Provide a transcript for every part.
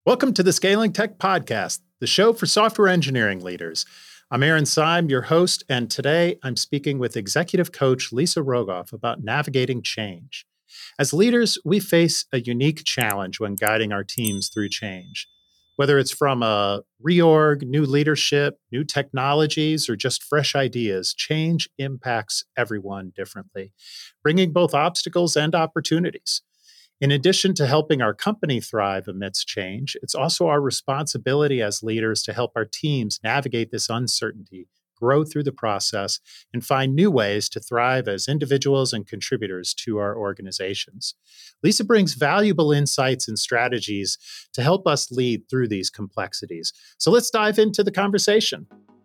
Welcome to the Scaling Tech Podcast, the show for software engineering leaders. I'm Aaron Syme, your host, and today I'm speaking with executive coach Lisa Rogoff about navigating change. As leaders, we face a unique challenge when guiding our teams through change. Whether it's from a reorg, new leadership, new technologies, or just fresh ideas, change impacts everyone differently, bringing both obstacles and opportunities. In addition to helping our company thrive amidst change, it's also our responsibility as leaders to help our teams navigate this uncertainty, grow through the process, and find new ways to thrive as individuals and contributors to our organizations. Lisa brings valuable insights and strategies to help us lead through these complexities. So let's dive into the conversation.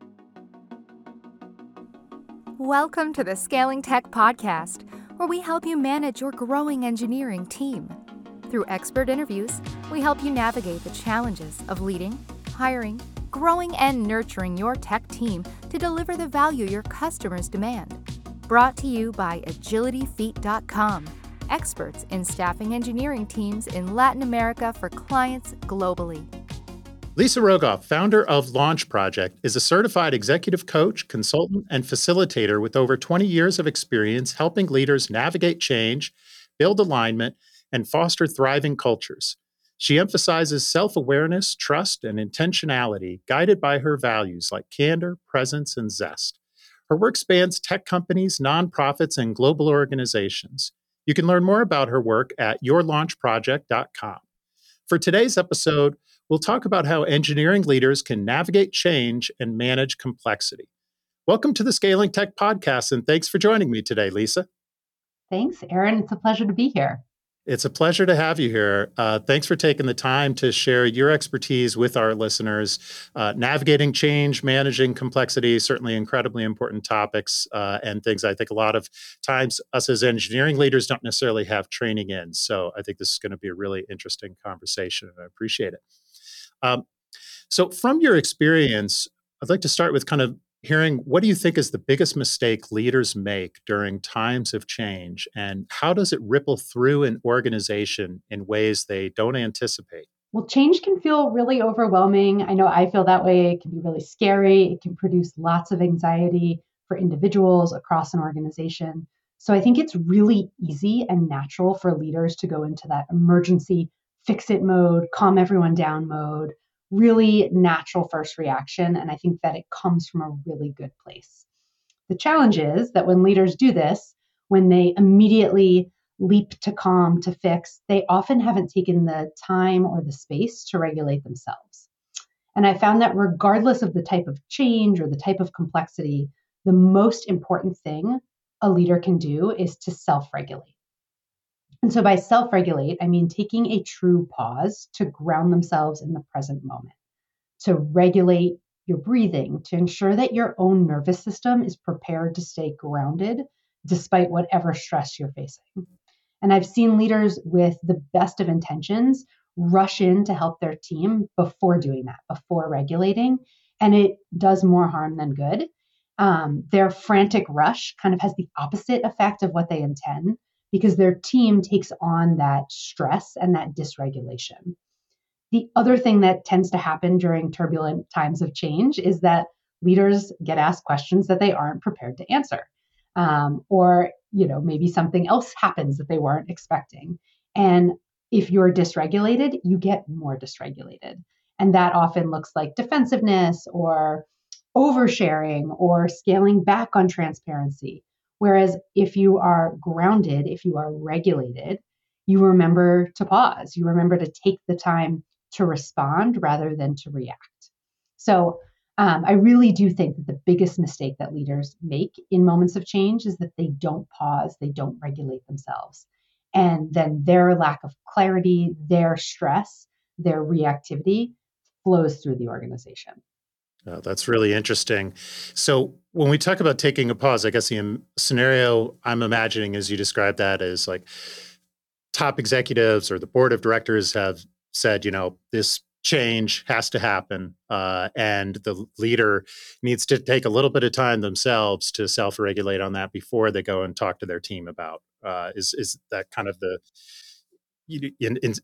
Welcome to the Scaling Tech Podcast, where we help you manage your growing engineering team. Through expert interviews, we help you navigate the challenges of leading, hiring, growing, and nurturing your tech team to deliver the value your customers demand. Brought to you by AgilityFeet.com, experts in staffing engineering teams in Latin America for clients globally. Lisa Rogoff, founder of Launch Project, is a certified executive coach, consultant, and facilitator with over 20 years of experience helping leaders navigate change, build alignment, and foster thriving cultures. She emphasizes self-awareness, trust, and intentionality, guided by her values like candor, presence, and zest. Her work spans tech companies, nonprofits, and global organizations. You can learn more about her work at yourlaunchproject.com. For today's episode, we'll talk about how engineering leaders can navigate change and manage complexity. Welcome to the Scaling Tech Podcast, and thanks for joining me today, Lisa. Thanks, Aaron. It's a pleasure to be here. It's a pleasure to have you here. Thanks for taking the time to share your expertise with our listeners. Navigating change, managing complexity, certainly incredibly important topics and things I think a lot of times us as engineering leaders don't necessarily have training in. So I think this is going to be a really interesting conversation, and I appreciate it. So from your experience, I'd like to start with kind of hearing, what do you think is the biggest mistake leaders make during times of change, and how does it ripple through an organization in ways they don't anticipate? Well, change can feel really overwhelming. I know I feel that way. It can be really scary. It can produce lots of anxiety for individuals across an organization. So I think it's really easy and natural for leaders to go into that emergency fix it mode, calm everyone down mode, really natural first reaction. And I think that it comes from a really good place. The challenge is that when leaders do this, when they immediately leap to calm, to fix, they often haven't taken the time or the space to regulate themselves. And I found that regardless of the type of change or the type of complexity, the most important thing a leader can do is to self-regulate. And so by self-regulate, I mean taking a true pause to ground themselves in the present moment, to regulate your breathing, to ensure that your own nervous system is prepared to stay grounded despite whatever stress you're facing. And I've seen leaders with the best of intentions rush in to help their team before doing that, before regulating, and it does more harm than good. Their frantic rush kind of has the opposite effect of what they intend, because their team takes on that stress and that dysregulation. The other thing that tends to happen during turbulent times of change is that leaders get asked questions that they aren't prepared to answer. Or maybe something else happens that they weren't expecting. And if you're dysregulated, you get more dysregulated. And that often looks like defensiveness or oversharing or scaling back on transparency. Whereas if you are grounded, if you are regulated, you remember to pause. You remember to take the time to respond rather than to react. So I really do think that the biggest mistake that leaders make in moments of change is that they don't pause, they don't regulate themselves. And then their lack of clarity, their stress, their reactivity flows through the organization. That's really interesting. So when we talk about taking a pause, I guess the scenario I'm imagining as you describe that is like top executives or the board of directors have said, this change has to happen, and the leader needs to take a little bit of time themselves to self-regulate on that before they go and talk to their team about. Is that kind of the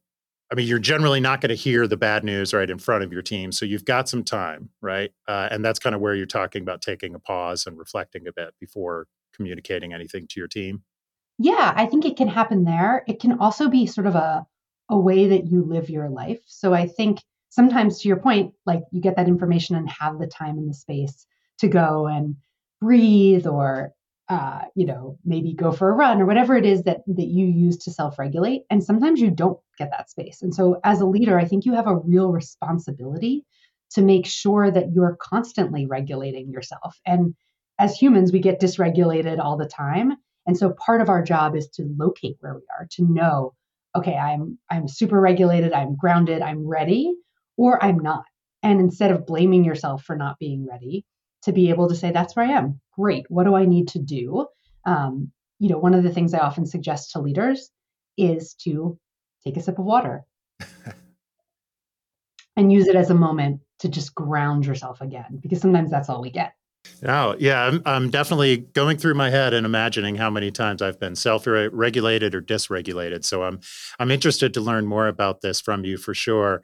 I mean, you're generally not going to hear the bad news right in front of your team. So you've got some time, right? And that's kind of where you're talking about taking a pause and reflecting a bit before communicating anything to your team. Yeah, I think it can happen there. It can also be sort of a way that you live your life. So I think sometimes, to your point, like you get that information and have the time and the space to go and breathe, or maybe go for a run, or whatever it is that you use to self-regulate. And sometimes you don't get that space. And so as a leader, I think you have a real responsibility to make sure that you're constantly regulating yourself. And as humans, we get dysregulated all the time. And so part of our job is to locate where we are, to know, okay, I'm super regulated, I'm grounded, I'm ready, or I'm not. And instead of blaming yourself for not being ready, to be able to say, that's where I am. Great. What do I need to do? One of the things I often suggest to leaders is to take a sip of water and use it as a moment to just ground yourself again, because sometimes that's all we get. Oh, yeah, I'm definitely going through my head and imagining how many times I've been self-regulated or dysregulated. So I'm interested to learn more about this from you for sure.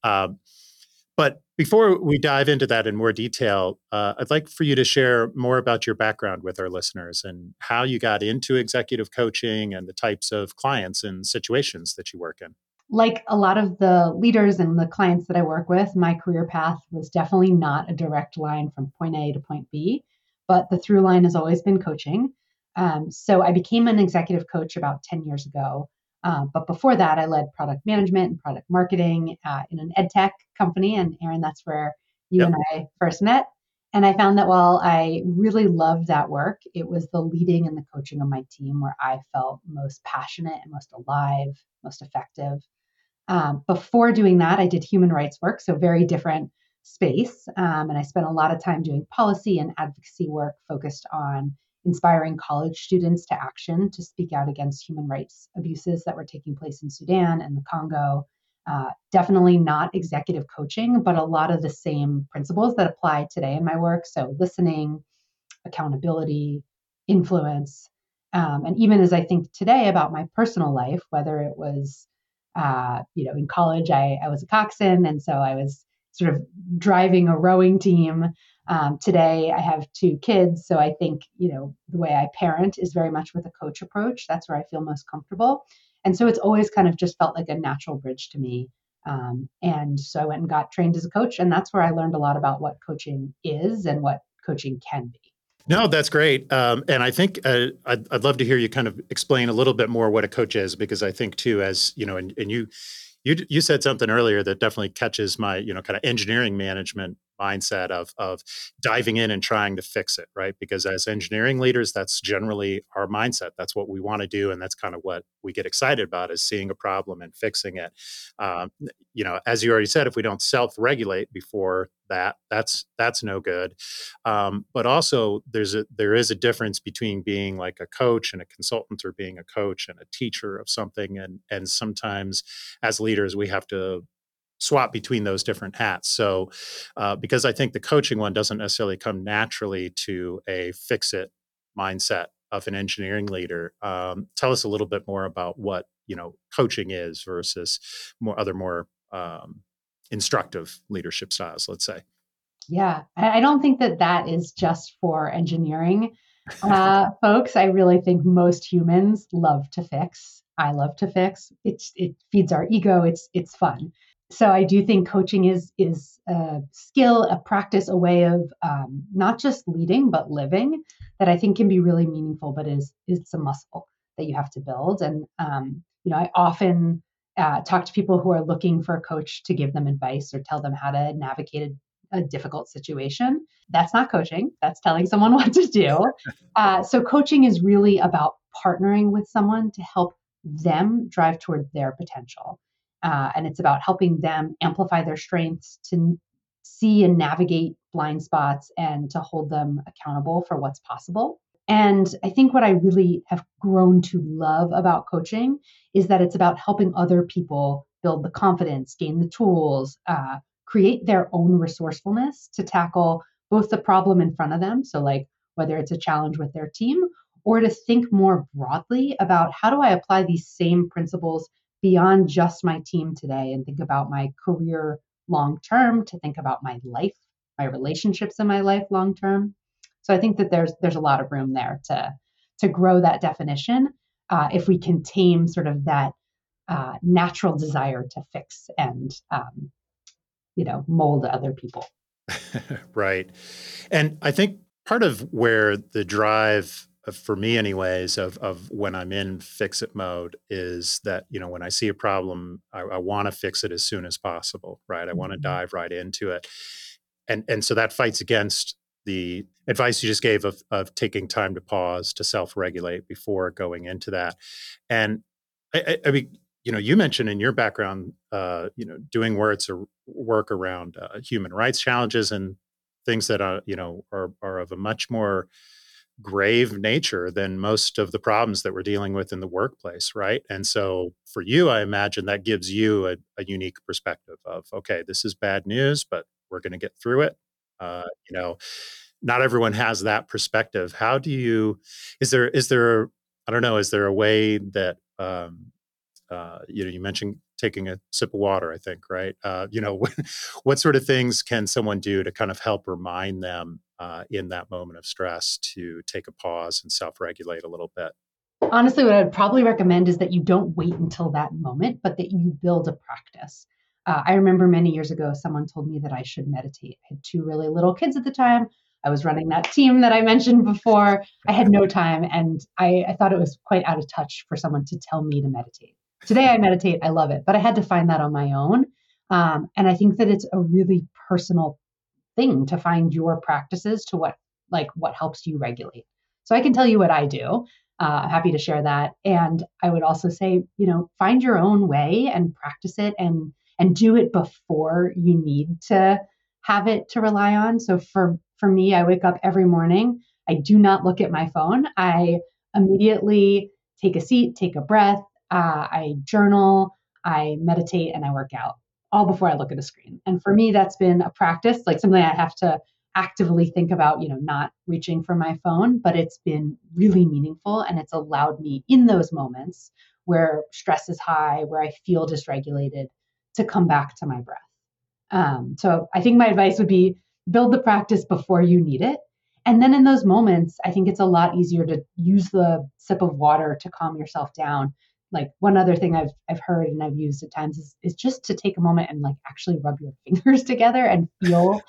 But before we dive into that in more detail, I'd like for you to share more about your background with our listeners and how you got into executive coaching and the types of clients and situations that you work in. Like a lot of the leaders and the clients that I work with, my career path was definitely not a direct line from point A to point B, but the through line has always been coaching. So I became an executive coach about 10 years ago. But before that, I led product management and product marketing in an ed tech company. And Aaron, that's where you Yep. and I first met. And I found that while I really loved that work, it was the leading and the coaching of my team where I felt most passionate and most alive, most effective. Before doing that, I did human rights work, so very different space. And I spent a lot of time doing policy and advocacy work focused on inspiring college students to action to speak out against human rights abuses that were taking place in Sudan and the Congo. Definitely not executive coaching, but a lot of the same principles that apply today in my work. So listening, accountability, influence. And even as I think today about my personal life, whether it was in college, I was a coxswain, and so I was sort of driving a rowing team. Today, I have two kids, so I think the way I parent is very much with a coach approach. That's where I feel most comfortable, and so it's always kind of just felt like a natural bridge to me. And so I went and got trained as a coach, and that's where I learned a lot about what coaching is and what coaching can be. No, that's great. And I think I'd love to hear you kind of explain a little bit more what a coach is, because I think too, as you know, and you said something earlier that definitely catches my, kind of engineering management mindset of diving in and trying to fix it, right? Because as engineering leaders, that's generally our mindset. That's what we want to do. And that's kind of what we get excited about, is seeing a problem and fixing it. As you already said, if we don't self-regulate before that, that's no good. But also there is a difference between being like a coach and a consultant, or being a coach and a teacher of something. And sometimes as leaders, we have to swap between those different hats. So, because I think the coaching one doesn't necessarily come naturally to a fix-it mindset of an engineering leader. Tell us a little bit more about what coaching is versus more instructive leadership styles, let's say. Yeah, I don't think that is just for engineering folks. I really think most humans love to fix. I love to fix. It feeds our ego. It's fun. So I do think coaching is a skill, a practice, a way of not just leading but living, that I think can be really meaningful. But it's a muscle that you have to build. And I often talk to people who are looking for a coach to give them advice or tell them how to navigate a difficult situation. That's not coaching. That's telling someone what to do. So coaching is really about partnering with someone to help them drive toward their potential. And it's about helping them amplify their strengths, to see and navigate blind spots, and to hold them accountable for what's possible. And I think what I really have grown to love about coaching is that it's about helping other people build the confidence, gain the tools, create their own resourcefulness to tackle both the problem in front of them. So like whether it's a challenge with their team, or to think more broadly about how do I apply these same principles beyond just my team today and think about my career long term, to think about my life, my relationships in my life long term. So I think that there's a lot of room there to grow that definition if we can tame sort of that natural desire to fix and mold other people. Right. And I think part of where the drive, for me anyways, of when I'm in fix it mode is that, when I see a problem, I want to fix it as soon as possible, right? I want to dive right into it. And so that fights against the advice you just gave of taking time to pause, to self-regulate before going into that. And I mean, you mentioned in your background, doing work around human rights challenges and things that are of a much more grave nature than most of the problems that we're dealing with in the workplace, right? And so for you, I imagine that gives you a unique perspective of, okay, this is bad news, but we're going to get through it. Uh, you know, Not everyone has that perspective. Is there, I don't know, is there a way that, you mentioned taking a sip of water, I think, right? What sort of things can someone do to kind of help remind them in that moment of stress to take a pause and self-regulate a little bit? Honestly, what I'd probably recommend is that you don't wait until that moment, but that you build a practice. I remember many years ago, someone told me that I should meditate. I had two really little kids at the time. I was running that team that I mentioned before. I had no time, and I thought it was quite out of touch for someone to tell me to meditate. Today I meditate, I love it, but I had to find that on my own. And I think that it's a really personal thing to find your practices to what helps you regulate. So I can tell you what I do. I'm happy to share that. And I would also say, find your own way and practice it and do it before you need to have it to rely on. So for me, I wake up every morning. I do not look at my phone. I immediately take a seat, take a breath. I journal, I meditate, and I work out all before I look at a screen. And for me, that's been a practice, like something I have to actively think about, not reaching for my phone, but it's been really meaningful. And it's allowed me in those moments where stress is high, where I feel dysregulated, to come back to my breath. So I think my advice would be build the practice before you need it. And then in those moments, I think it's a lot easier to use the sip of water to calm yourself down. Like one other thing I've heard and I've used at times is just to take a moment and like actually rub your fingers together and feel,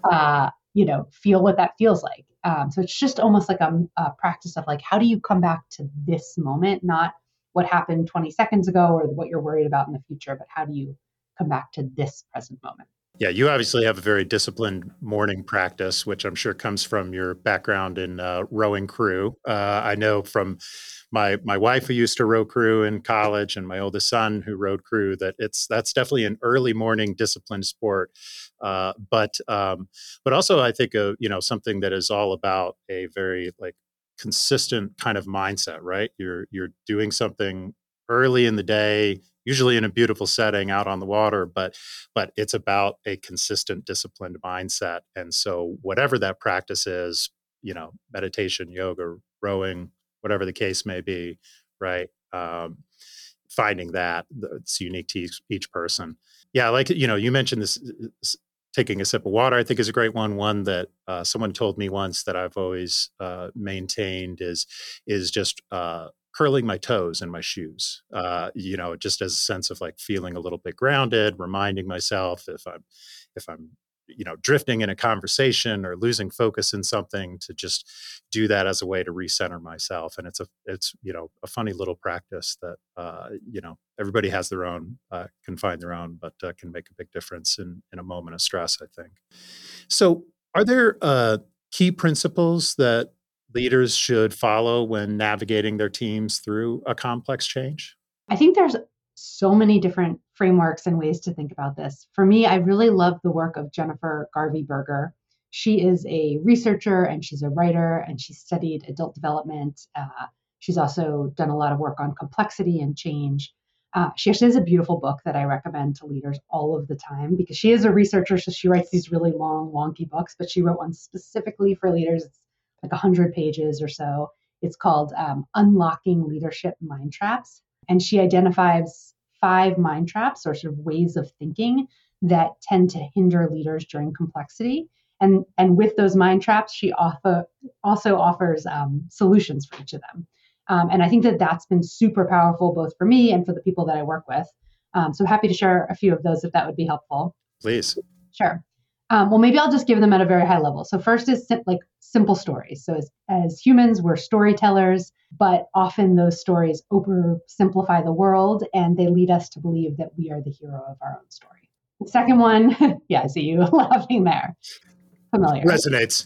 feel what that feels like. So it's just almost like a practice of like, how do you come back to this moment, not what happened 20 seconds ago or what you're worried about in the future, but how do you come back to this present moment? Yeah, you obviously have a very disciplined morning practice, which I'm sure comes from your background in rowing crew. I know from my wife who used to row crew in college, and my oldest son who rowed crew that that's definitely an early morning disciplined sport. But also I think something that is all about a very like consistent kind of mindset, right? You're doing something early in the day, usually in a beautiful setting out on the water, but it's about a consistent, disciplined mindset. And so whatever that practice is, meditation, yoga, rowing, whatever the case may be, right? Finding that it's unique to each person. Yeah, like, you mentioned this taking a sip of water, I think is a great one. One that someone told me once that I've always maintained is just curling my toes in my shoes, just as a sense of like feeling a little bit grounded, reminding myself if I'm drifting in a conversation or losing focus in something, to just do that as a way to recenter myself. And it's a funny little practice that everybody has their own, can find their own, but can make a big difference in a moment of stress, I think. So are there key principles that leaders should follow when navigating their teams through a complex change? I think there's so many different frameworks and ways to think about this. For me, I really love the work of Jennifer Garvey Berger. She is a researcher and she's a writer and she studied adult development. She's also done a lot of work on complexity and change. She actually has a beautiful book that I recommend to leaders all of the time because she is a researcher, so she writes these really long, wonky books, but she wrote one specifically for leaders. It's like 100 pages or so. It's called Unlocking Leadership Mind Traps. And she identifies 5 mind traps or sort of ways of thinking that tend to hinder leaders during complexity. And with those mind traps, she also offers solutions for each of them. And I think that that's been super powerful, both for me and for the people that I work with. So happy to share a few of those if that would be helpful. Please. Sure. Well, maybe I'll just give them at a very high level. So first is simple stories. So as humans, we're storytellers, but often those stories oversimplify the world and they lead us to believe that we are the hero of our own story. The second one, yeah, I see you laughing there. Familiar. Resonates.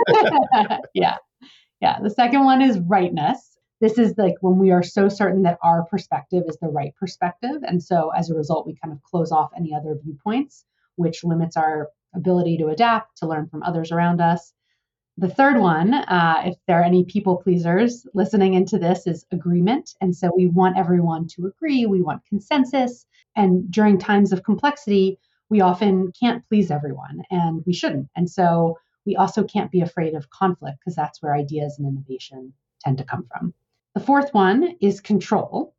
Yeah. The second one is rightness. This is like when we are so certain that our perspective is the right perspective. And so as a result, we kind of close off any other viewpoints, which limits our ability to adapt, to learn from others around us. The third one, if there are any people pleasers listening into this, is agreement. And so we want everyone to agree. We want consensus. And during times of complexity, we often can't please everyone, and we shouldn't. And so we also can't be afraid of conflict because that's where ideas and innovation tend to come from. The fourth one is control.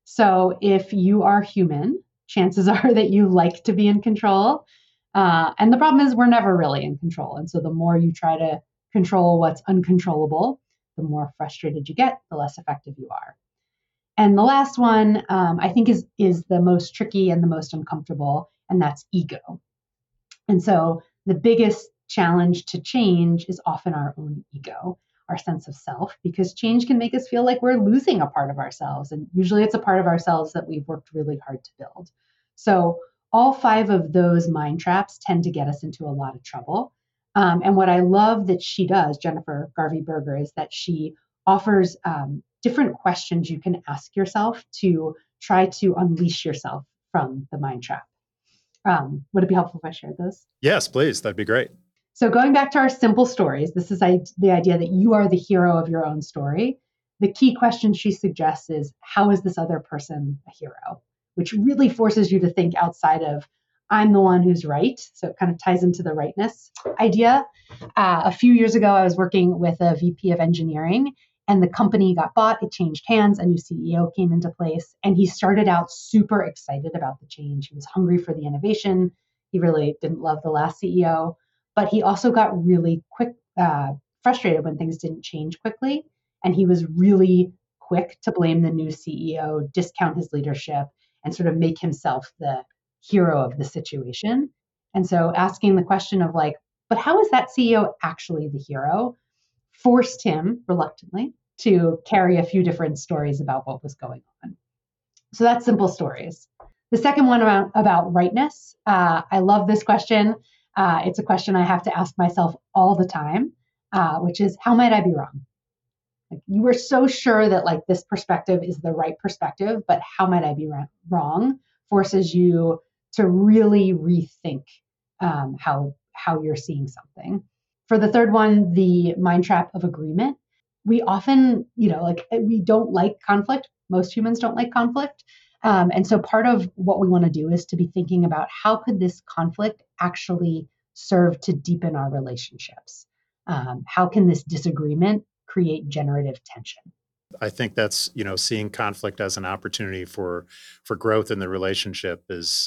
So if you are human, chances are that you like to be in control. And the problem is we're never really in control. And so the more you try to control what's uncontrollable, the more frustrated you get, the less effective you are. And the last one, I think is the most tricky and the most uncomfortable, and that's ego. And so the biggest challenge to change is often our own ego, our sense of self, because change can make us feel like we're losing a part of ourselves. And usually it's a part of ourselves that we've worked really hard to build. So all 5 of those mind traps tend to get us into a lot of trouble. And what I love that she does, Jennifer Garvey Berger, is that she offers different questions you can ask yourself to try to unleash yourself from the mind trap. Would it be helpful if I shared those? Yes, please. That'd be great. So going back to our simple stories, this is the idea that you are the hero of your own story. The key question she suggests is, how is this other person a hero? Which really forces you to think outside of, I'm the one who's right. So it kind of ties into the rightness idea. A few years ago, I was working with a VP of engineering, and the company got bought. It changed hands. A new CEO came into place, and he started out super excited about the change. He was hungry for the innovation. He really didn't love the last CEO, but he also got really frustrated when things didn't change quickly. And he was really quick to blame the new CEO, discount his leadership, and sort of make himself the hero of the situation. And so asking the question of but how is that CEO actually the hero, forced him reluctantly to carry a few different stories about what was going on. So that's simple stories. The second one about rightness. I love this question. It's a question I have to ask myself all the time, which is, how might I be wrong? You were so sure that this perspective is the right perspective, but how might I be wrong? Forces you to really rethink how you're seeing something. For the third one, the mind trap of agreement. We often, we don't like conflict. Most humans don't like conflict. And so part of what we want to do is to be thinking about how could this conflict actually serve to deepen our relationships? How can this disagreement create generative tension? I think that's, seeing conflict as an opportunity for growth in the relationship is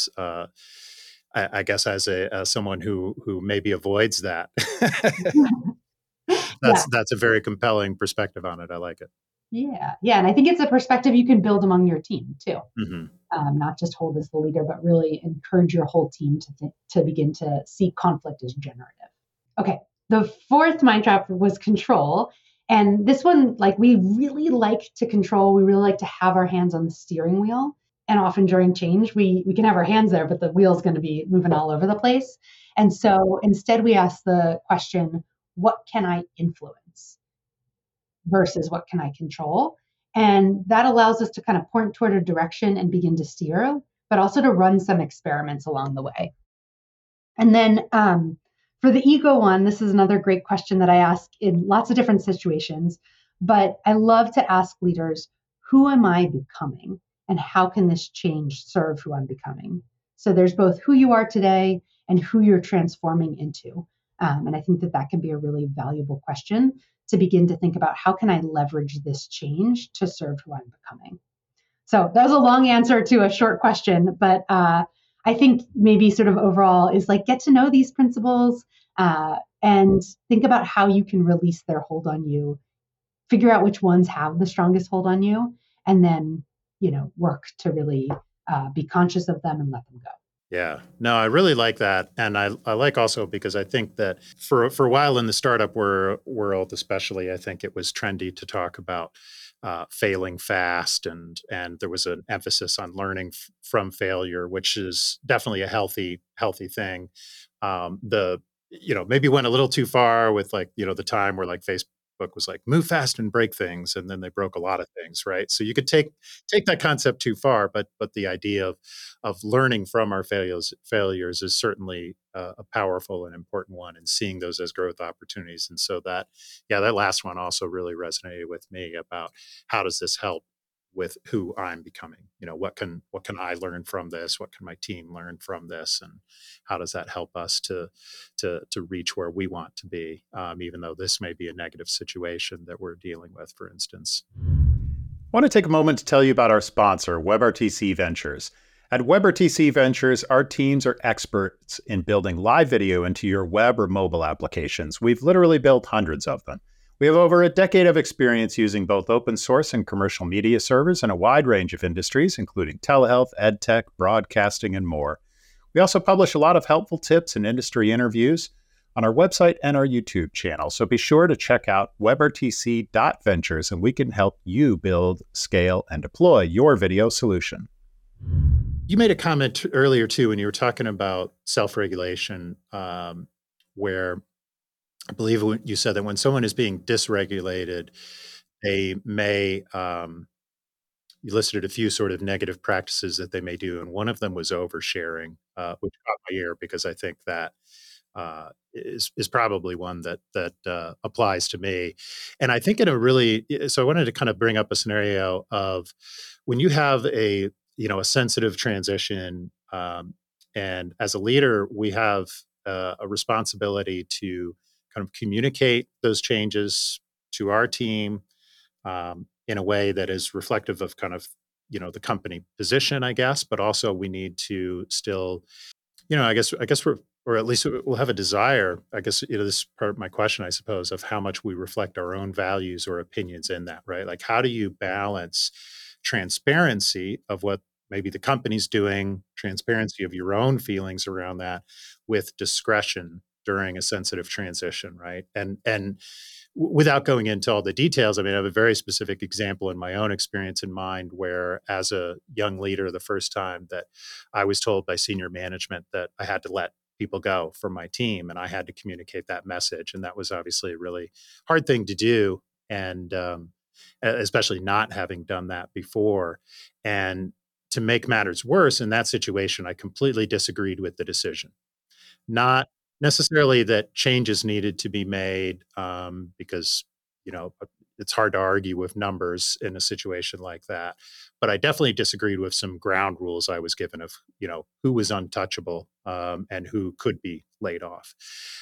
I guess as someone who maybe avoids that, that's a very compelling perspective on it. I like it. Yeah. And I think it's a perspective you can build among your team too. Mm-hmm. Not just hold as the leader, but really encourage your whole team to begin to see conflict as generative. Okay. The fourth mind trap was control. And this one, we really like to control. We really like to have our hands on the steering wheel. And often during change, we can have our hands there, but the wheel's going to be moving all over the place. And so instead, we ask the question, what can I influence versus what can I control? And that allows us to kind of point toward a direction and begin to steer, but also to run some experiments along the way. And then for the ego one, this is another great question that I ask in lots of different situations, but I love to ask leaders, who am I becoming? And how can this change serve who I'm becoming? So there's both who you are today and who you're transforming into. And I think that can be a really valuable question to begin to think about, how can I leverage this change to serve who I'm becoming? So that was a long answer to a short question, but I think maybe sort of overall is like get to know these principles and think about how you can release their hold on you, figure out which ones have the strongest hold on you, and then, work to really be conscious of them and let them go. Yeah, no, I really like that. And I like also because I think that for a while in the startup world, especially, I think it was trendy to talk about failing fast, and there was an emphasis on learning from failure, which is definitely a healthy thing. The maybe went a little too far with like the time where like Facebook was like move fast and break things, and then they broke a lot of things, right? So you could take that concept too far, but the idea of learning from our failures is certainly a powerful and important one, and seeing those as growth opportunities. And so that last one also really resonated with me about how does this help with who I'm becoming? What can I learn from this? What can my team learn from this? And how does that help us to reach where we want to be, even though this may be a negative situation that we're dealing with, for instance. I want to take a moment to tell you about our sponsor, WebRTC Ventures. At WebRTC Ventures, our teams are experts in building live video into your web or mobile applications. We've literally built hundreds of them. We have over a decade of experience using both open source and commercial media servers in a wide range of industries, including telehealth, edtech, broadcasting, and more. We also publish a lot of helpful tips and industry interviews on our website and our YouTube channel. So be sure to check out webrtc.ventures, and we can help you build, scale, and deploy your video solution. You made a comment earlier, too, when you were talking about self-regulation, where I believe you said that when someone is being dysregulated, they may, you listed a few sort of negative practices that they may do. And one of them was oversharing, which caught my ear because I think that is probably one that applies to me. And I think so I wanted to kind of bring up a scenario of when you have a sensitive transition, and as a leader, we have a responsibility to kind of communicate those changes to our team in a way that is reflective of kind of the company position, I guess, but also we need to still, I guess we're, or at least we'll have a desire, I guess, this is part of my question, I suppose, of how much we reflect our own values or opinions in that, right? Like, how do you balance transparency of what maybe the company's doing, transparency of your own feelings around that, with discretion during a sensitive transition, right? And without going into all the details, I mean, I have a very specific example in my own experience in mind where, as a young leader, the first time that I was told by senior management that I had to let people go from my team, and I had to communicate that message. And that was obviously a really hard thing to do. And especially not having done that before. And to make matters worse, in that situation, I completely disagreed with the decision. Not necessarily that changes needed to be made, because it's hard to argue with numbers in a situation like that. But I definitely disagreed with some ground rules I was given of who was untouchable, and who could be laid off.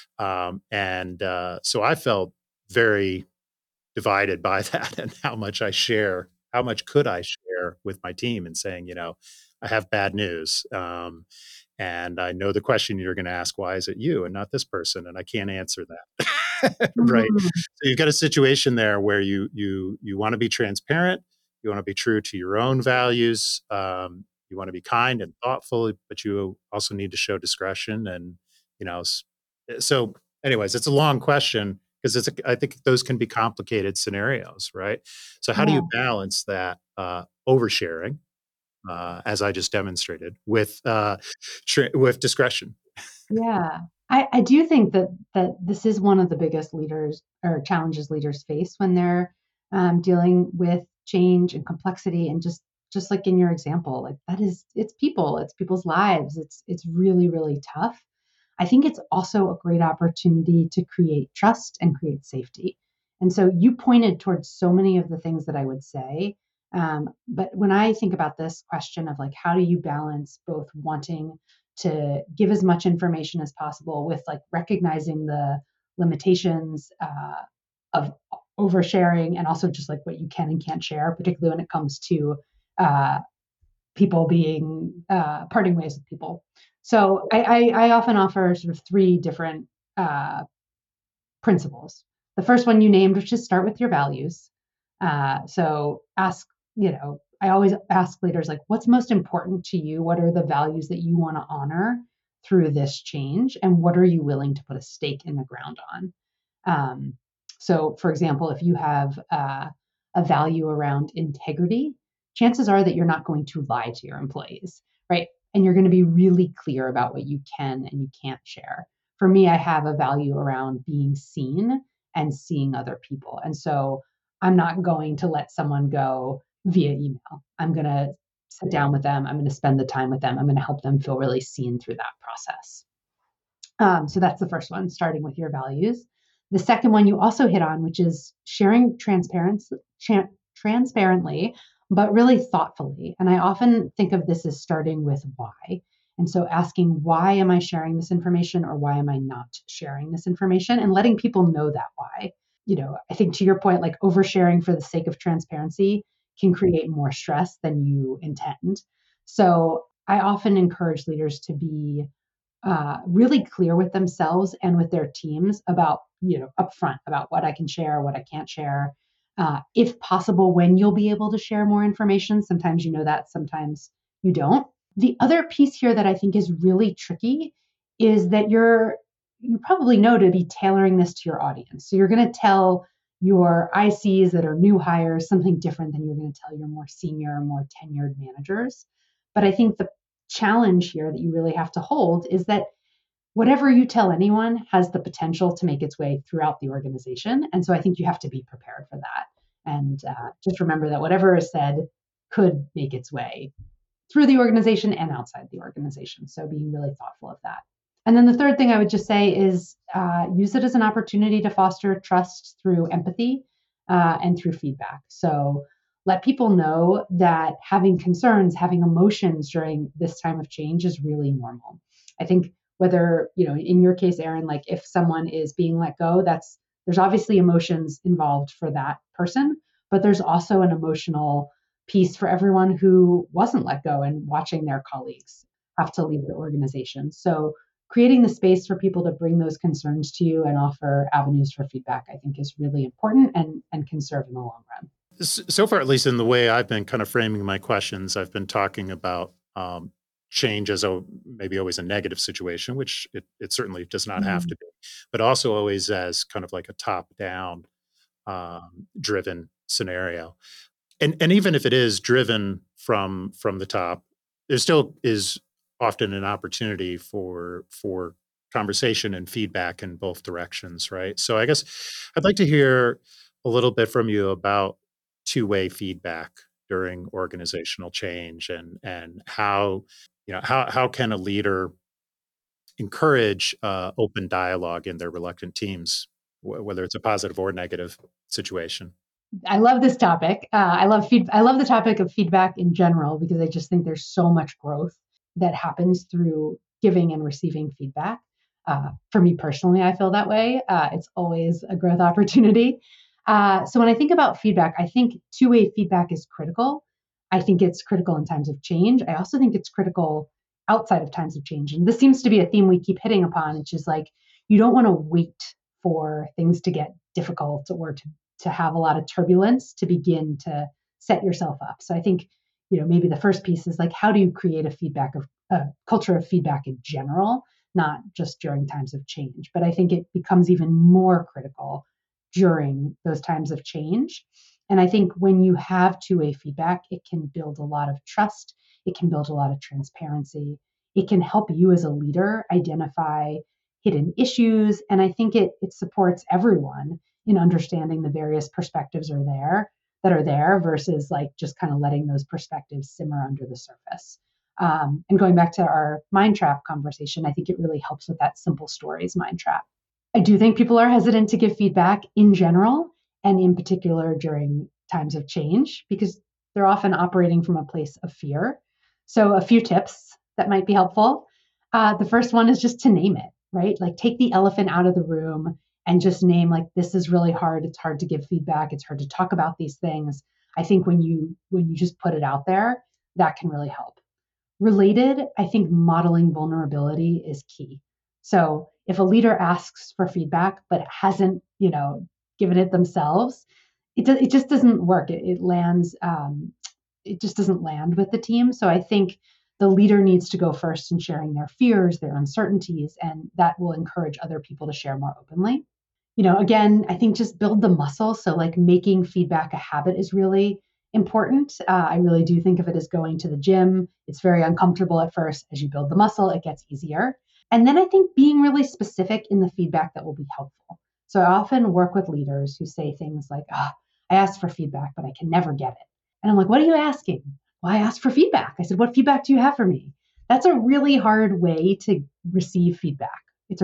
So I felt very divided by that, and how much could I share with my team, and saying, I have bad news. And I know the question you're going to ask, why is it you and not this person? And I can't answer that. Right. Mm. So you've got a situation there where you want to be transparent. You want to be true to your own values. You want to be kind and thoughtful, but you also need to show discretion. And, so anyways, it's a long question because I think those can be complicated scenarios, right? So how do you balance that oversharing, as I just demonstrated, with discretion? Yeah. I do think that this is one of the biggest leaders or challenges leaders face when they're dealing with change and complexity, and just like in your example, like it's people's lives. It's really, really tough. I think it's also a great opportunity to create trust and create safety. And so you pointed towards so many of the things that I would say. But when I think about this question of like, how do you balance both wanting to give as much information as possible with like recognizing the limitations of oversharing, and also just like what you can and can't share, particularly when it comes to people being parting ways with people. So I often offer sort of three different principles. The first one you named, which is start with your values. So ask, I always ask leaders, like, what's most important to you? What are the values that you want to honor through this change? And what are you willing to put a stake in the ground on? So, for example, if you have a value around integrity, chances are that you're not going to lie to your employees, right? And you're going to be really clear about what you can and you can't share. For me, I have a value around being seen and seeing other people. And so I'm not going to let someone go via email. I'm going to sit down with them. I'm going to spend the time with them. I'm going to help them feel really seen through that process. So that's the first one, starting with your values. The second one you also hit on, which is sharing transparently, but really thoughtfully. And I often think of this as starting with why. And so asking, why am I sharing this information, or why am I not sharing this information, and letting people know that why. I think to your point, like oversharing for the sake of transparency can create more stress than you intend. So I often encourage leaders to be really clear with themselves and with their teams about, upfront about what I can share, what I can't share. If possible, when you'll be able to share more information. Sometimes you know that, sometimes you don't. The other piece here that I think is really tricky is that you probably know to be tailoring this to your audience. So you're going to tell your ICs that are new hires something different than you're going to tell your more senior, more tenured managers. But I think the challenge here that you really have to hold is that whatever you tell anyone has the potential to make its way throughout the organization. And so I think you have to be prepared for that. And just remember that whatever is said could make its way through the organization and outside the organization. So being really thoughtful of that. And then the third thing I would just say is use it as an opportunity to foster trust through empathy and through feedback. So let people know that having concerns, having emotions during this time of change is really normal. I think whether, in your case, Erin, like if someone is being let go, there's obviously emotions involved for that person, but there's also an emotional piece for everyone who wasn't let go and watching their colleagues have to leave the organization. So creating the space for people to bring those concerns to you and offer avenues for feedback, I think is really important and can serve in the long run. So far, at least in the way I've been kind of framing my questions, I've been talking about change as maybe always a negative situation, which it certainly does not have to be, but also always as kind of like a top-down driven scenario. And even if it is driven from the top, there still is often an opportunity for conversation and feedback in both directions, right? So I guess I'd like to hear a little bit from you about two-way feedback during organizational change and how can a leader encourage open dialogue in their reluctant teams, whether it's a positive or negative situation. I love this topic. I love the topic of feedback in general, because I just think there's so much growth that happens through giving and receiving feedback. For me personally, I feel that way. It's always a growth opportunity. So when I think about feedback, I think two-way feedback is critical. I think it's critical in times of change. I also think it's critical outside of times of change. And this seems to be a theme we keep hitting upon, which is like, you don't want to wait for things to get difficult or to have a lot of turbulence to begin to set yourself up. So I think, maybe the first piece is like, how do you create a culture of feedback in general, not just during times of change? But I think it becomes even more critical during those times of change. And I think when you have two-way feedback, it can build a lot of trust. It can build a lot of transparency. It can help you as a leader identify hidden issues. And I think it supports everyone in understanding the various perspectives that are there versus like just kind of letting those perspectives simmer under the surface. And going back to our mind trap conversation, I think it really helps with that simple stories mind trap. I do think people are hesitant to give feedback in general, and in particular during times of change, because they're often operating from a place of fear. So a few tips that might be helpful. The first one is just to name it, right? Like take the elephant out of the room and just name, like, this is really hard. It's hard to give feedback. It's hard to talk about these things. I think when you just put it out there, that can really help. Related, I think modeling vulnerability is key. So if a leader asks for feedback but hasn't, given it themselves, it just doesn't work. It lands. It just doesn't land with the team. So I think the leader needs to go first in sharing their fears, their uncertainties, and that will encourage other people to share more openly. Again, I think just build the muscle. So like making feedback a habit is really important. I really do think of it as going to the gym. It's very uncomfortable at first. As you build the muscle, it gets easier. And then I think being really specific in the feedback that will be helpful. So I often work with leaders who say things like, I asked for feedback, but I can never get it. And I'm like, what are you asking? Well, I asked for feedback. I said, what feedback do you have for me? That's a really hard way to receive feedback. It's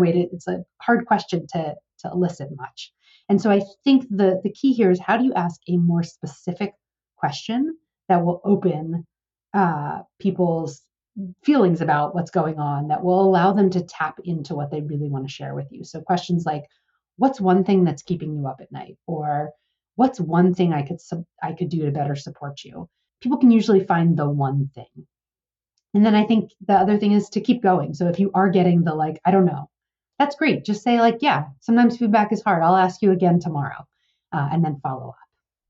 a hard question to elicit much. And so I think the key here is, how do you ask a more specific question that will open people's feelings about what's going on, that will allow them to tap into what they really want to share with you. So questions like, what's one thing that's keeping you up at night? Or what's one thing I could do to better support you? People can usually find the one thing. And then I think the other thing is to keep going. So if you are getting the like, I don't know, that's great. Just say like, yeah, sometimes feedback is hard. I'll ask you again tomorrow, and then follow up.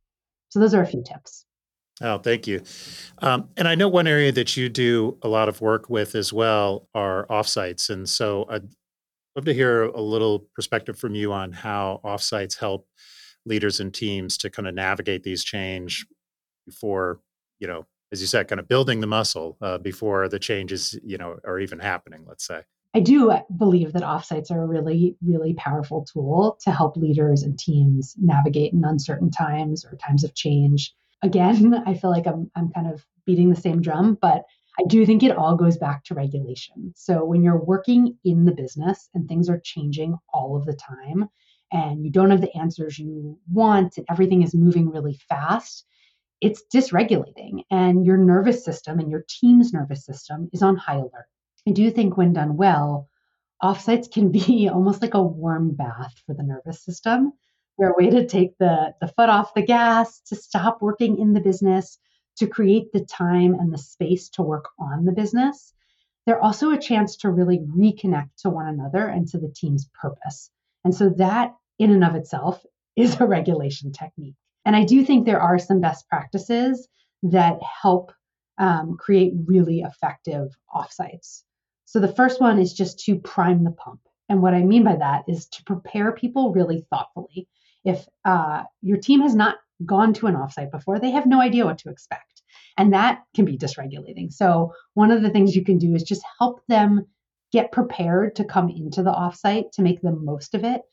So those are a few tips. Oh, thank you. And I know one area that you do a lot of work with as well are offsites. And so I'd love to hear a little perspective from you on how offsites help leaders and teams to kind of navigate these change before, as you said, kind of building the muscle before the changes, are even happening, let's say. I do believe that offsites are a really, really powerful tool to help leaders and teams navigate in uncertain times or times of change. Again, I feel like I'm kind of beating the same drum, but I do think it all goes back to regulation. So when you're working in the business and things are changing all of the time and you don't have the answers you want and everything is moving really fast, it's dysregulating, and your nervous system and your team's nervous system is on high alert. I do think when done well, offsites can be almost like a warm bath for the nervous system. They're a way to take the foot off the gas, to stop working in the business, to create the time and the space to work on the business. They're also a chance to really reconnect to one another and to the team's purpose. And so that in and of itself is a regulation technique. And I do think there are some best practices that help create really effective offsites. So the first one is just to prime the pump. And what I mean by that is to prepare people really thoughtfully. If your team has not gone to an offsite before, they have no idea what to expect. And that can be dysregulating. So one of the things you can do is just help them get prepared to come into the offsite to make the most of it.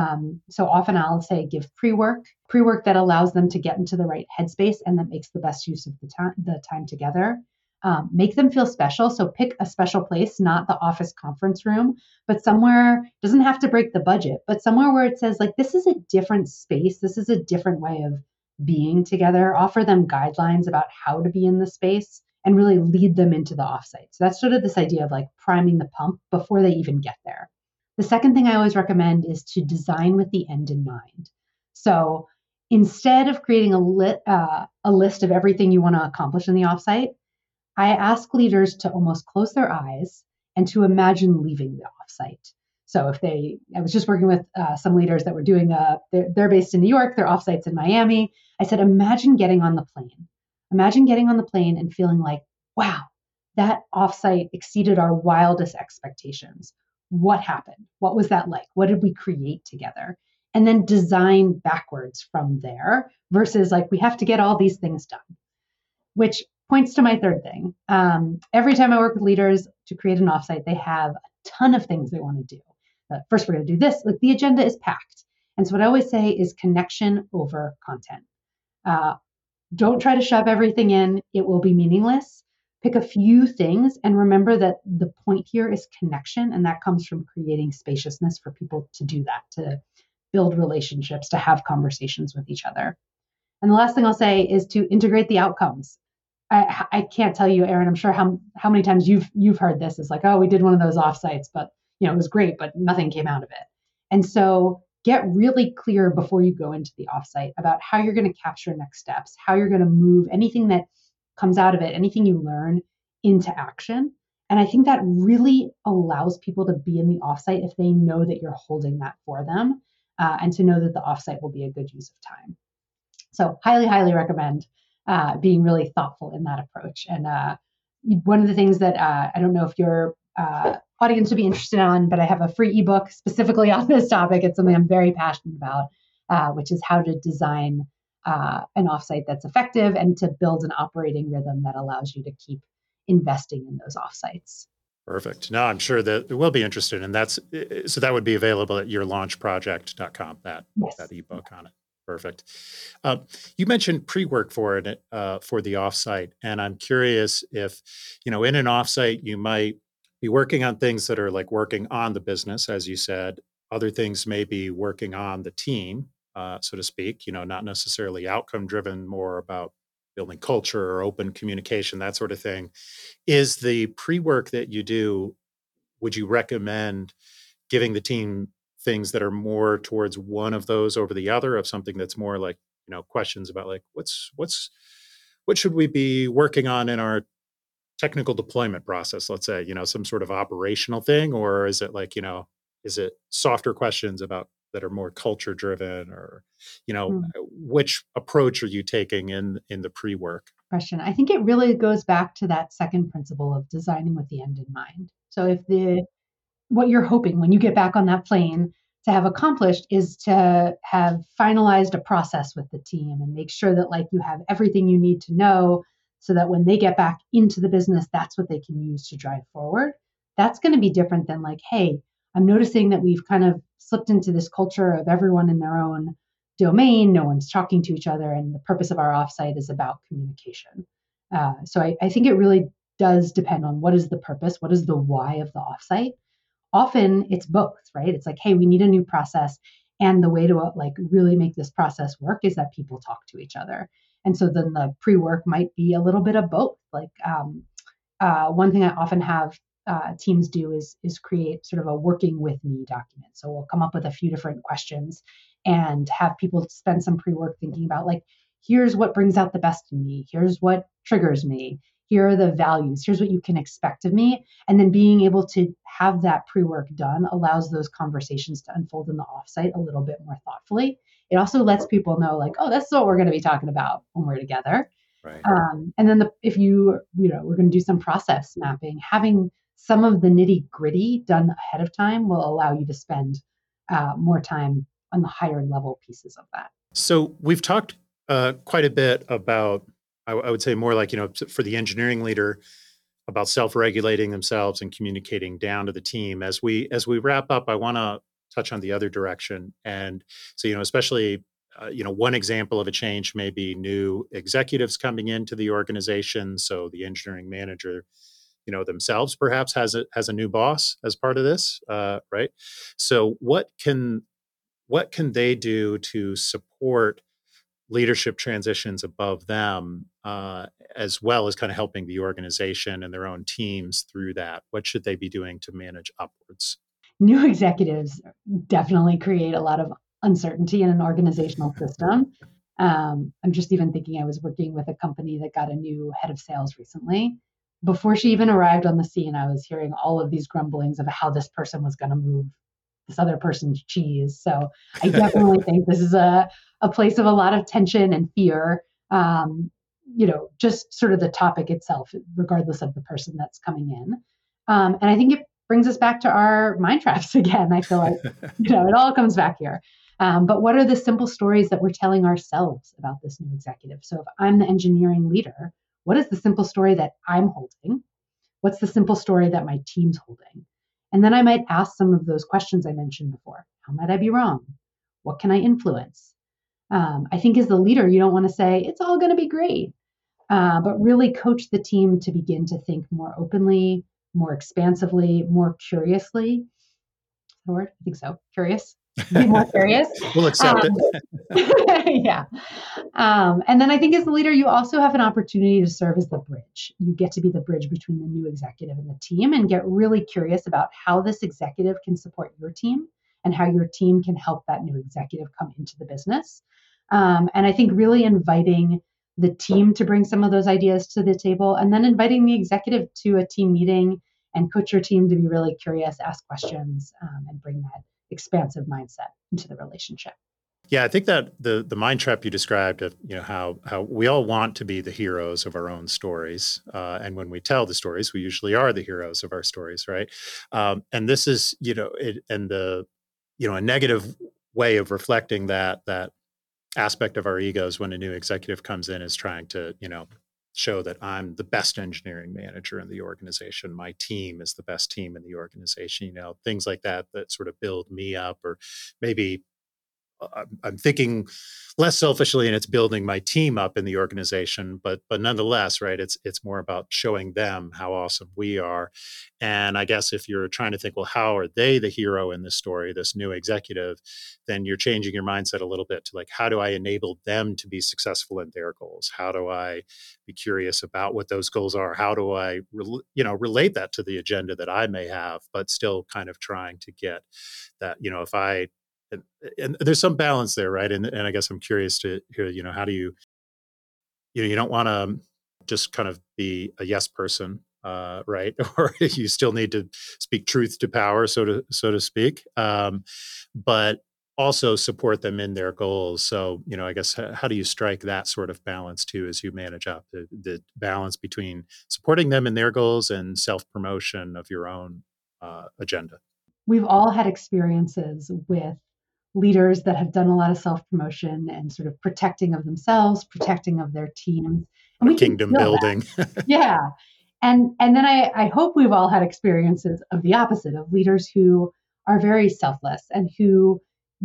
So often I'll say give pre-work that allows them to get into the right headspace and that makes the best use of the time together. Make them feel special. So pick a special place, not the office conference room, but somewhere, doesn't have to break the budget, but somewhere where it says like, this is a different space. This is a different way of being together. Offer them guidelines about how to be in the space and really lead them into the offsite. So that's sort of this idea of like priming the pump before they even get there. The second thing I always recommend is to design with the end in mind. So instead of creating a list of everything you want to accomplish in the offsite, I ask leaders to almost close their eyes and to imagine leaving the offsite. So I was just working with some leaders that were doing they're based in New York, their offsite's in Miami. I said, imagine getting on the plane. Imagine getting on the plane and feeling like, wow, that offsite exceeded our wildest expectations. What happened? What was that like? What did we create together? And then design backwards from there versus like, we have to get all these things done, which points to my third thing. Every time I work with leaders to create an offsite, they have a ton of things they want to do. First, we're going to do this. Like the agenda is packed. And so what I always say is connection over content. Don't try to shove everything in. It will be meaningless. Pick a few things and remember that the point here is connection, and that comes from creating spaciousness for people to do that, to build relationships, to have conversations with each other. And the last thing I'll say is to integrate the outcomes. I can't tell you, Aaron, I'm sure how many times you've heard this is like, oh, we did one of those offsites, but it was great, but nothing came out of it. And so get really clear before you go into the offsite about how you're going to capture next steps, how you're going to move anything that comes out of it, anything you learn into action. And I think that really allows people to be in the offsite if they know that you're holding that for them, and to know that the offsite will be a good use of time. So highly, highly recommend being really thoughtful in that approach. And one of the things that I don't know if your audience would be interested on, but I have a free ebook specifically on this topic. It's something I'm very passionate about, which is how to design an offsite that's effective and to build an operating rhythm that allows you to keep investing in those offsites. Perfect. No, I'm sure that we'll be interested in that. So that would be available at yourlaunchproject.com, that ebook on it. Perfect. You mentioned pre-work for it for the offsite, and I'm curious if, in an offsite, you might be working on things that are like working on the business, as you said. Other things may be working on the team, so to speak. Not necessarily outcome driven, more about building culture or open communication, that sort of thing. Is the pre-work that you do, would you recommend giving the team things that are more towards one of those over the other, of something that's more like, questions about like, what should we be working on in our technical deployment process, let's say, some sort of operational thing? Or is it like, is it softer questions about that are more culture driven, or, which approach are you taking in the pre-work? Question. I think it really goes back to that second principle of designing with the end in mind. So if what you're hoping when you get back on that plane to have accomplished is to have finalized a process with the team and make sure that like you have everything you need to know so that when they get back into the business, that's what they can use to drive forward. That's going to be different than like, hey, I'm noticing that we've kind of slipped into this culture of everyone in their own domain. No one's talking to each other. And the purpose of our offsite is about communication. So I think it really does depend on what is the purpose, what is the why of the offsite. Often it's both, right? It's like, hey, we need a new process. And the way to like really make this process work is that people talk to each other. And so then the pre-work might be a little bit of both. Like one thing I often have teams do is create sort of a working with me document. So we'll come up with a few different questions and have people spend some pre-work thinking about like, here's what brings out the best in me. Here's what triggers me. Here are the values. Here's what you can expect of me. And then being able to have that pre-work done allows those conversations to unfold in the offsite a little bit more thoughtfully. It also lets people know like, oh, that's what we're going to be talking about when we're together. Right. And then if we're going to do some process mapping, having some of the nitty gritty done ahead of time will allow you to spend more time on the higher level pieces of that. So we've talked quite a bit about, I would say more like, for the engineering leader, about self-regulating themselves and communicating down to the team. As we wrap up, I want to touch on the other direction. And so, especially, one example of a change may be new executives coming into the organization. So the engineering manager, themselves perhaps has a new boss as part of this, right? So what can they do to support leadership transitions above them, as well as kind of helping the organization and their own teams through that? What should they be doing to manage upwards? New executives definitely create a lot of uncertainty in an organizational system. I'm just even thinking, I was working with a company that got a new head of sales recently. Before she even arrived on the scene, I was hearing all of these grumblings of how this person was going to move this other person's cheese. So I definitely think this is a place of a lot of tension and fear, just sort of the topic itself, regardless of the person that's coming in. And I think it brings us back to our mind traps again. I feel like, it all comes back here. But what are the simple stories that we're telling ourselves about this new executive? So if I'm the engineering leader, what is the simple story that I'm holding? What's the simple story that my team's holding? And then I might ask some of those questions I mentioned before. How might I be wrong? What can I influence? I think as the leader, you don't want to say, it's all going to be great, but really coach the team to begin to think more openly, more expansively, more curiously. The word? I think so. Curious. Be more curious. We'll accept it. Yeah. And then I think as the leader, you also have an opportunity to serve as the bridge. You get to be the bridge between the new executive and the team and get really curious about how this executive can support your team and how your team can help that new executive come into the business. And I think really inviting the team to bring some of those ideas to the table, and then inviting the executive to a team meeting and coach your team to be really curious, ask questions, and bring that expansive mindset into the relationship. Yeah, I think that the mind trap you described of how we all want to be the heroes of our own stories, and when we tell the stories, we usually are the heroes of our stories, right? And this is a negative way of reflecting that aspect of our egos when a new executive comes in is trying to show that I'm the best engineering manager in the organization. My team is the best team in the organization. Things like that sort of build me up, or maybe I'm thinking less selfishly, and it's building my team up in the organization. But nonetheless, right? It's more about showing them how awesome we are. And I guess if you're trying to think, well, how are they the hero in this story, this new executive, then you're changing your mindset a little bit to like, how do I enable them to be successful in their goals? How do I be curious about what those goals are? How do I relate that to the agenda that I may have, but still kind of trying to get that, if I and there's some balance there, right? And I guess I'm curious to hear, how do you don't want to just kind of be a yes person, right? Or you still need to speak truth to power, so to speak, but also support them in their goals. So, I guess how do you strike that sort of balance too as you manage up the balance between supporting them in their goals and self-promotion of your own agenda? We've all had experiences with leaders that have done a lot of self-promotion and sort of protecting of themselves, protecting of their teams. And kingdom building. Yeah. And then I hope we've all had experiences of the opposite, of leaders who are very selfless and who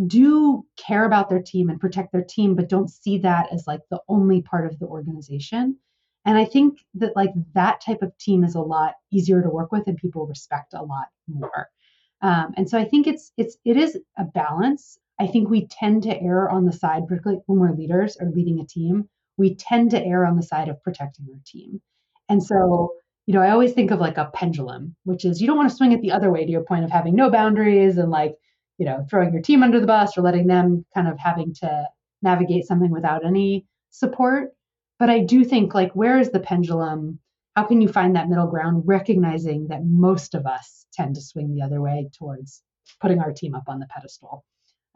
do care about their team and protect their team, but don't see that as like the only part of the organization. And I think that like that type of team is a lot easier to work with and people respect a lot more. And so I think it is a balance. I think we tend to err on the side, particularly when we're leaders or leading a team, we tend to err on the side of protecting our team. And so, I always think of like a pendulum, which is you don't want to swing it the other way, to your point of having no boundaries and like, throwing your team under the bus or letting them kind of having to navigate something without any support. But I do think like, where is the pendulum? How can you find that middle ground, recognizing that most of us tend to swing the other way towards putting our team up on the pedestal?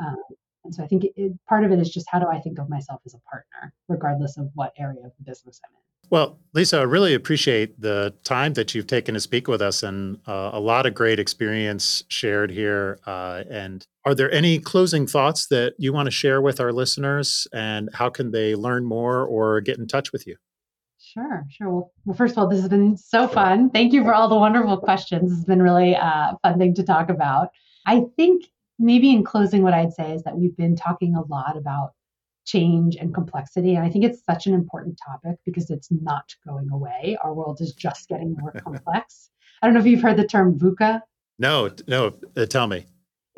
And so I think part of it is just how do I think of myself as a partner, regardless of what area of the business I'm in. Well, Lisa, I really appreciate the time that you've taken to speak with us, and a lot of great experience shared here. And are there any closing thoughts that you want to share with our listeners, and how can they learn more or get in touch with you? Sure. Well, first of all, this has been so fun. Thank you for all the wonderful questions. It's been really a fun thing to talk about. I think maybe in closing, what I'd say is that we've been talking a lot about change and complexity. And I think it's such an important topic because it's not going away. Our world is just getting more complex. I don't know if you've heard the term VUCA. No, tell me.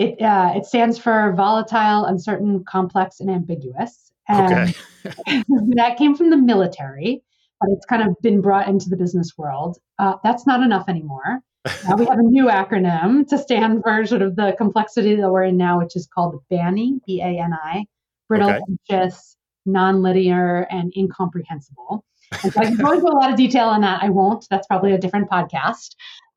It stands for volatile, uncertain, complex, and ambiguous. And okay. That came from the military, but it's kind of been brought into the business world. That's not enough anymore. Now we have a new acronym to stand for sort of the complexity that we're in now, which is called BANI, B-A-N-I, brittle, anxious, nonlinear, and incomprehensible. And so I can go into a lot of detail on that. I won't. That's probably a different podcast.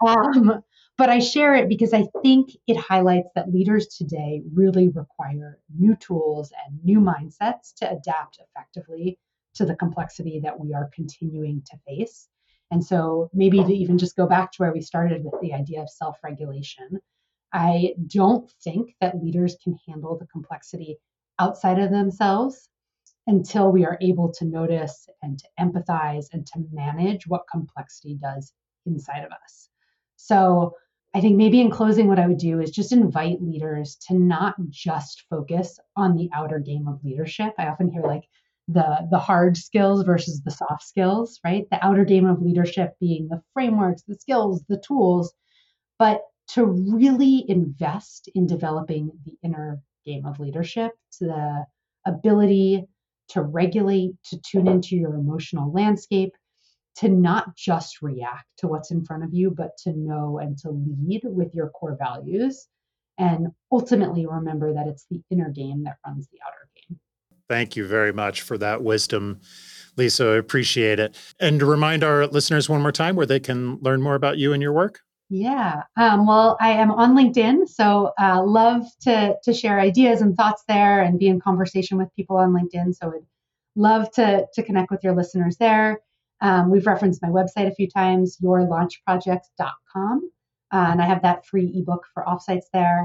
But I share it because I think it highlights that leaders today really require new tools and new mindsets to adapt effectively to the complexity that we are continuing to face. And so maybe to even just go back to where we started with the idea of self-regulation, I don't think that leaders can handle the complexity outside of themselves until we are able to notice and to empathize and to manage what complexity does inside of us. So I think maybe in closing, what I would do is just invite leaders to not just focus on the outer game of leadership. I often hear like the hard skills versus the soft skills, right? The outer game of leadership being the frameworks, the skills, the tools, but to really invest in developing the inner game of leadership, to the ability to regulate, to tune into your emotional landscape, to not just react to what's in front of you, but to know and to lead with your core values. and ultimately remember that it's the inner game that runs the outer game. Thank you very much for that wisdom, Lisa. I appreciate it. And to remind our listeners one more time where they can learn more about you and your work. Yeah. Well, I am on LinkedIn, so love to share ideas and thoughts there and be in conversation with people on LinkedIn. So I'd love to connect with your listeners there. We've referenced my website a few times, yourlaunchproject.com. And I have that free ebook for offsites there.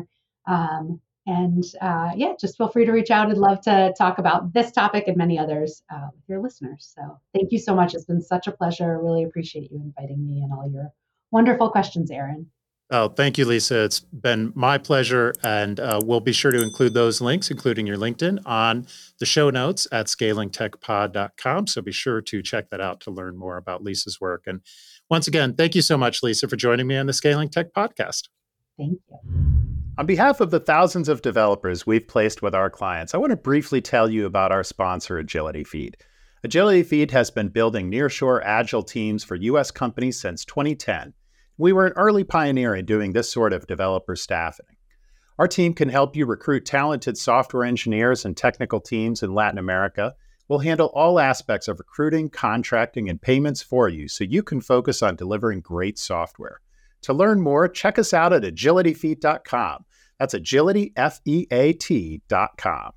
Just feel free to reach out. I'd love to talk about this topic and many others with your listeners. So thank you so much. It's been such a pleasure. Really appreciate you inviting me and all your wonderful questions, Aaron. Oh, thank you, Lisa. It's been my pleasure. And we'll be sure to include those links, including your LinkedIn, on the show notes at scalingtechpod.com. So be sure to check that out to learn more about Lisa's work. And once again, thank you so much, Lisa, for joining me on the Scaling Tech podcast. Thank you. On behalf of the thousands of developers we've placed with our clients, I want to briefly tell you about our sponsor, Agility Feed. Agility Feed has been building nearshore agile teams for U.S. companies since 2010. We were an early pioneer in doing this sort of developer staffing. Our team can help you recruit talented software engineers and technical teams in Latin America. We'll handle all aspects of recruiting, contracting, and payments for you so you can focus on delivering great software. To learn more, check us out at agilityfeed.com. That's agilityfeat.com.